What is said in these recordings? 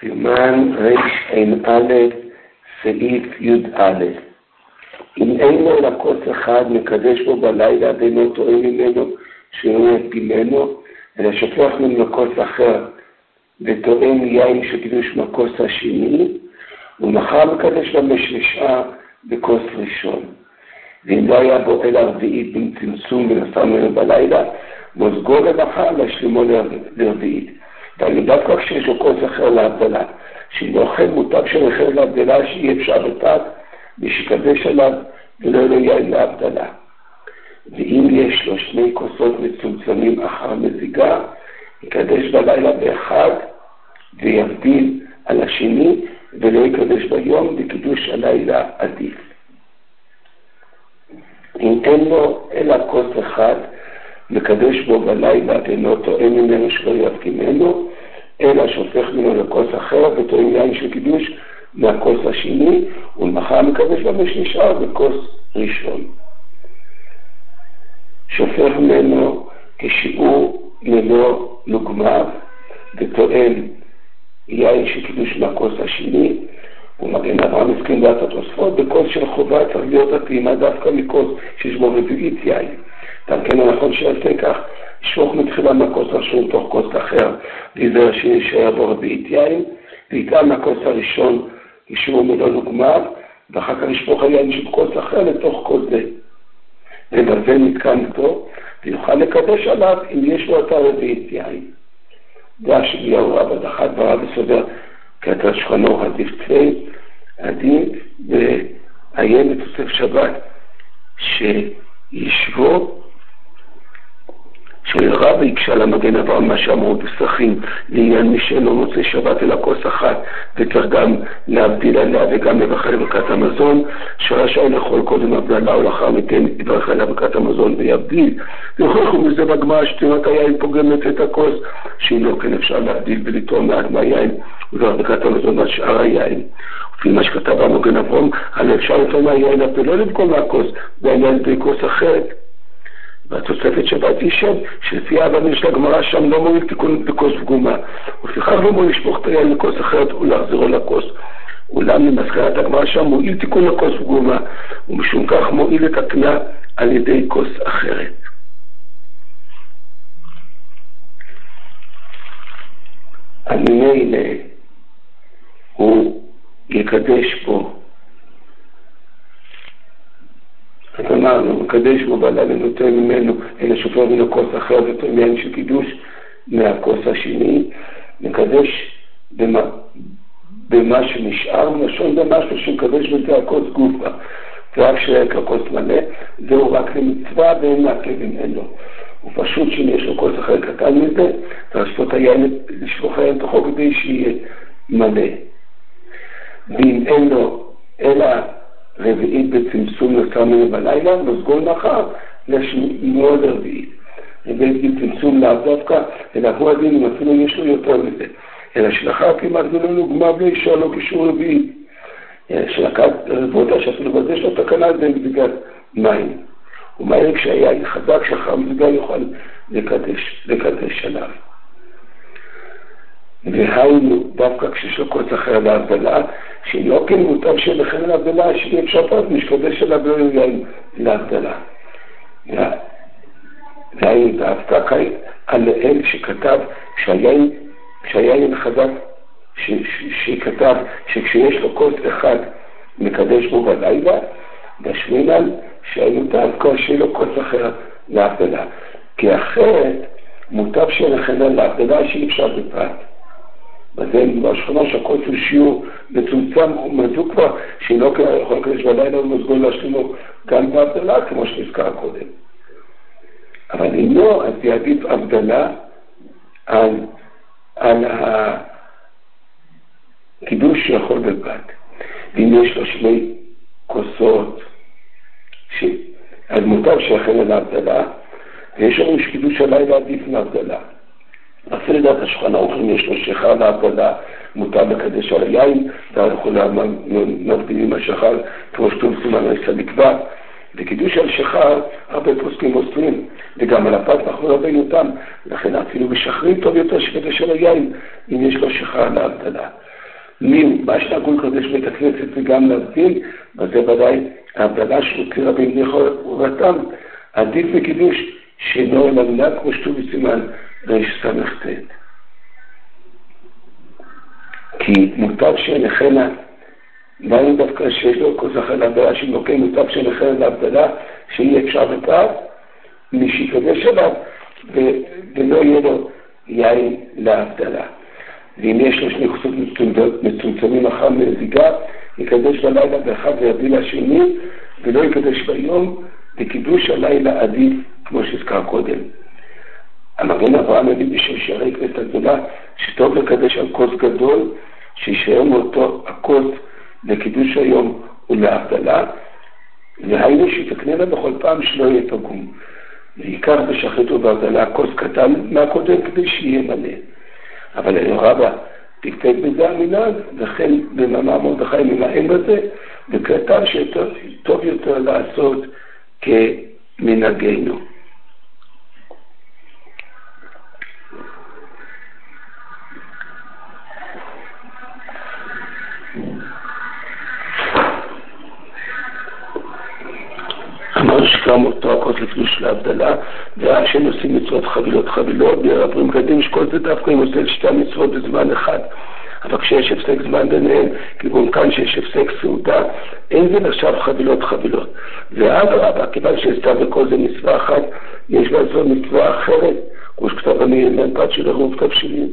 סימן רע"א סעיף י"א. אם אין לו לכוס אחד מקדש בו בלילה ואינו טועם ממנו שאינו יפגימנו, אלא שופך ממנו לכוס אחר וטועם יין של קידוש מהכוס השני, ומחר מקדש במשלשה בכוס ראשון. ואם לא היה בו אלא רביעית בין צמצום ונשא ממנו בלילה, מוזגו למחר להשלימו לרביעית. ואני דווקא כשיש לו כוס אחר להבדלה, שאם אוכל מוטב של אחר להבדלה שיהיה אפשר בתת ושיקדש עליו ולא יהיה להבדלה. ואם יש לו שני כוסות מצומצמים אחר מזיגה, יקדש בלילה באחד ויבדיל על השני ולא יקדש ביום, וקידוש הלילה עדיף. אם אין לו אלא כוס אחד, מקדש בו בלילה ואינו טועם ממנו שלא יפגימנו, אלא שופך ממנו לכוס אחר וטועם יין של קידוש מהכוס השני, ולמחר מקדש במשלשה בכוס ראשון. שופך ממנו כשיעור ללא לוגמיו וטועם יין של קידוש מהכוס השני, ומגן אברהם הסכים דעת התוספות, בכוס של חובה צריך להיות הטעימה דווקא מכוס שיש בו רביעית יין. גם כן הנכון שיעשה כך, שפוך מתחילה מהכוס הראשון תוך כוס אחר, ויזהר שישאר בו רביעית יין, ויטעם מהכוס הראשון ישמור מלא לוגמיו, ואחר כך ישפוך היין של כוס אחר לתוך כוס זה. ובזה נתקן איתו, ויוכל לקדש עליו אם יש לו את הרביעית יין. דעה שביהו רבא דחת ורב וסובר כתר שכנו עדיף תפי עדיף, ועיין בתוסף שבת שישבו שרב יקשה למגן אברהם מה שאמרו בסכים לעניין מי שאינו מוצא שבת אלא כוס אחת, וצריך גם להבדיל עליה וגם לברך על ברכת המזון, שרשאי לאכול קודם הבדלה ולאחר מכן יברך על ברכת המזון ויבדיל. והוכיחו מזה בגמרא שתימת היין פוגמת את הכוס, שהיא לא כן אפשר להבדיל ולטעום מעט מהיין וברכת המזון על שאר היין. לפי מה שכתב המגן אברהם, על אפשר לטעום מהיין ולא לבכול מהכוס והיין בכוס אחרת. והתוספת שבת ישב, שלפי ההבנה של הגמרא שם לא מועיל תיקון בכוס פגומה, ולפיכך לא מועיל לשפוך את היין לכוס אחרת ולהחזירו לכוס. אולם למסקנת הגמרא שם מועיל תיקון לכוס פגומה, ומשום כך מועיל את הקנה על ידי כוס אחרת. הממילא הוא יקדש פה, אז אמרנו, מקדש בו בלילה ונותן ממנו, אלא שופך ממנו כוס אחר וטועם יין של קידוש מהכוס השני, מקדש במה שנשאר, ולשון במשהו שמקדש בזה הכוס גופה, ורק שיהיה ככוס מלא, זהו רק למצווה ואין מעכב ממנו. הוא פשוט שאם יש לו כוס אחר קטן מזה, ולשפוך היין, לשפוך היין תוכו כדי שיהיה מלא. ואם אין לו אלא רביעית בצמצום נשא ממנו בלילה, מוזגו מחר לשמור לרביעית. רביעית בצמצום לאו דווקא, אלא הוא הדין אם אפילו יש לו יותר מזה. אלא שלאחר כמעט ולא לוגמה בלי שאר לו קישור רביעית. שלקת רבותה שאפילו בזה יש לו תקנה זה מזיגת מים. ומהר כשהיין חזק שאחר מזיגה יוכל לקדש עליו. והיינו דווקא כשיש לו כוס אחר להבדלה, שאם לא כן מוטב שלכן להבדלה, שאי אפשר פרט משקדש עליו לא יין להבדלה. והיינו דווקא עליהם שכתב שהיין חזק, שכתב שכשיש לו כוס אחד מקדש בו בלילה, בשמינן שהיינו דווקא שיהיה לו כוס אחר להבדלה. כי אחרת מוטב שלכן להבדלה שאי אפשר בפרט. וזה בשכונה שהכוס הוא שיעור מצומצם ומזוג כבר, שאם לא יכול לקדש בלילה ומוזגו להשלימו גם בהבדלה כמו שנזכר קודם. אבל אם לא, אז יעדיף הבדלה על הקידוש שיכול בלבד. ואם יש לו שני כוסות, אז מוטב שיכול על ההבדלה, ויש לנו שקידוש הלילה עדיף מהבדלה. אפילו לדעת השולחן ערוך אם יש לו שחר להבדלה, מותר לקדש על היין, ואנחנו מבדילים השחר כמו שכתוב סימן עשה נקבע. וקידוש על שחר הרבה פוסקים אוסרים, וגם על הפת אנחנו רבינו אותם, לכן אפילו בשחרים טוב יותר שקדש על היין אם יש לו שחר להבדלה. מה שנהגו לקדש בית הכנסת זה גם להבדיל, וזה ודאי ההבדלה שהותירה בין לכאורתם, עדיף בקידוש שאינו אלא מנהג כמו שכתוב בסימן רס"ט. כי מוטב שנחנה, דהיינו דווקא שיש לו כל זכר להבדלה של נוקי, מוטב שנחנה להבדלה שיהיה אפשר בפעם, מי שיקדש עליו ולא יהיה לו יין להבדלה. ואם יש לו שני כוסות מצומצמים אחר מזיגה, יקדש בלילה באחד ויביא לשני, ולא יקדש ביום, וקידוש הלילה עדיף כמו שהזכר קודם. המגן אברהם מביא בשביל שערי כנסת הגדולה, שטוב לקדש על כוס גדול, שישאר מאותו הכוס לקידוש היום ולהבדלה, והיינו שיתקנה לה בכל פעם שלא יהיה פגום. ויקח בשחרית ובהבדלה כוס קטן מהקודם כדי שיהיה מלא. אבל רבא תקטק בזה המנהג, וכן במאמר מרדכי ממאן בזה, וכתב שטוב יותר לעשות כמנהגנו. אמר שכם אותו הכוס לקידוש להבדלה, ואז שהם עושים מצוות חבילות, ברבים קדים שכל זה דווקא אם עושה שתי מצוות בזמן אחד. אבל כשיש הפסק זמן ביניהם, כגון כאן שיש הפסק סעודה, אין זה נחשב חבילות. ואדרבה, כיוון שעשתה בכל זה מצווה אחת, יש לעשות מצווה אחרת, כמו שכתב המנפת של הרוב תבשילים.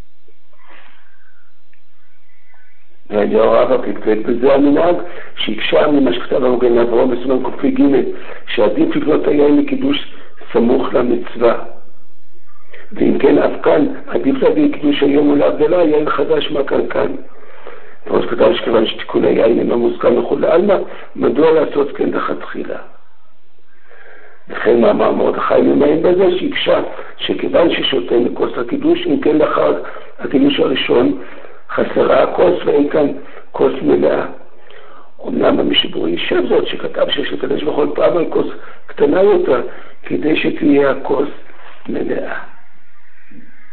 והרב הפקפק בזה המנהג שהקשה ממה שכתב המגן אברהם בסימן ק"ג, שעדיף לקנות היין לקידוש סמוך למצווה. ואם כן אף כאן עדיף להביא קידוש היום ולהבדלה יין חדש מהקנקן. ועוד כתב שכיוון שתיקון היין אינו מוסכם לכולי עלמא, מדוע לעשות כן לכתחילה? וכן מאמר מרדכי ממאן בזה שהקשה שכיוון ששותה מכוס הקידוש, אם כן לאחר הקידוש הראשון חסרה הכוס ואין כאן כוס מלאה. אמנם המשבור יישב זאת שכתב שיש לקדש בכל פעם על כוס קטנה יותר כדי שתהיה הכוס מלאה.